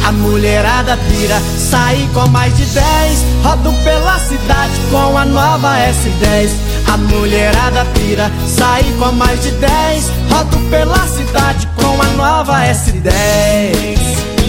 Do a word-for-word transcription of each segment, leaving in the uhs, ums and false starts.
a mulherada pira. Saí com mais de dez, rodo pela cidade com a nova S dez. A mulherada pira. Saí com mais de dez, rodo pela cidade com a nova S dez.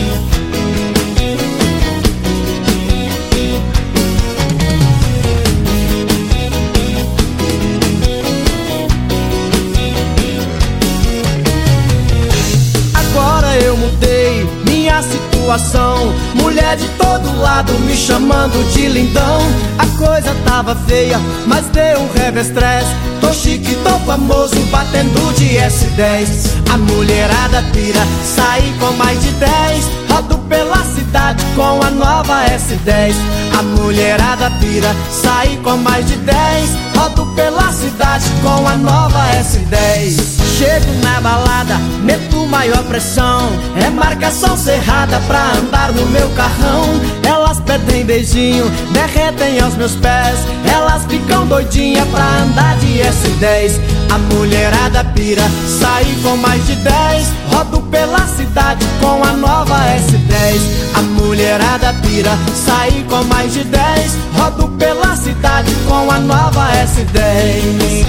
Agora eu mudei minha situação, mulher de todo lado me chamando de lindão. A coisa tava feia, mas deu um revestrez. Tô chique, tô famoso, batendo de S dez. A mulherada pira. Saí com mais de dez, rodo pela cidade com a nova S dez. A mulherada pira. Saí com mais de dez, rodo pela cidade com a nova S dez. Chego na balada, meto maior pressão, é marcação cerrada pra andar no meu carrão. Elas pedem beijinho, derretem aos meus pés, elas ficam doidinhas pra andar de S dez. A mulherada pira. Saí com mais de dez, rodo pela cidade com a nova S dez. A mulherada pira. Saí com mais de dez, rodo pela cidade com a nova S dez.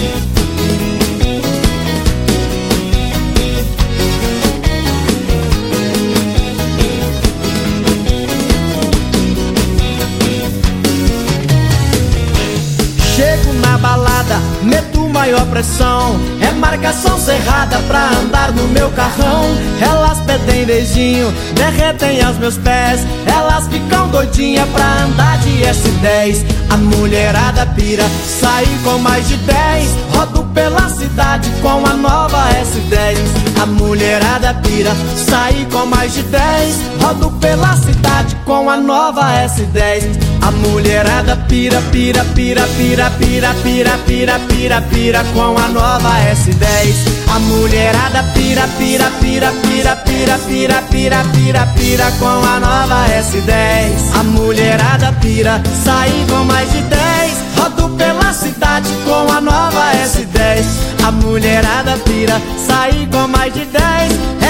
Chego na balada, meto maior pressão, é marcação cerrada pra andar no meu carrão. Elas pedem beijinho, derretem aos meus pés, elas ficam doidinhas pra andar de S dez. A mulherada pira. Saí com mais de dez, rodo pela cidade com a nova S dez. A mulherada pira. Saí com mais de dez, rodo pela cidade com a nova S dez. A mulherada pira, pira, pira, pira, pira, pira, pira, pira, pira com a nova S dez. A mulherada pira, pira, pira, pira, pira, pira, pira, pira, pira com a nova S dez. A mulherada pira. Saí com mais de dez, rodo pela cidade com a nova S dez. A mulherada pira. Saí com mais de dez,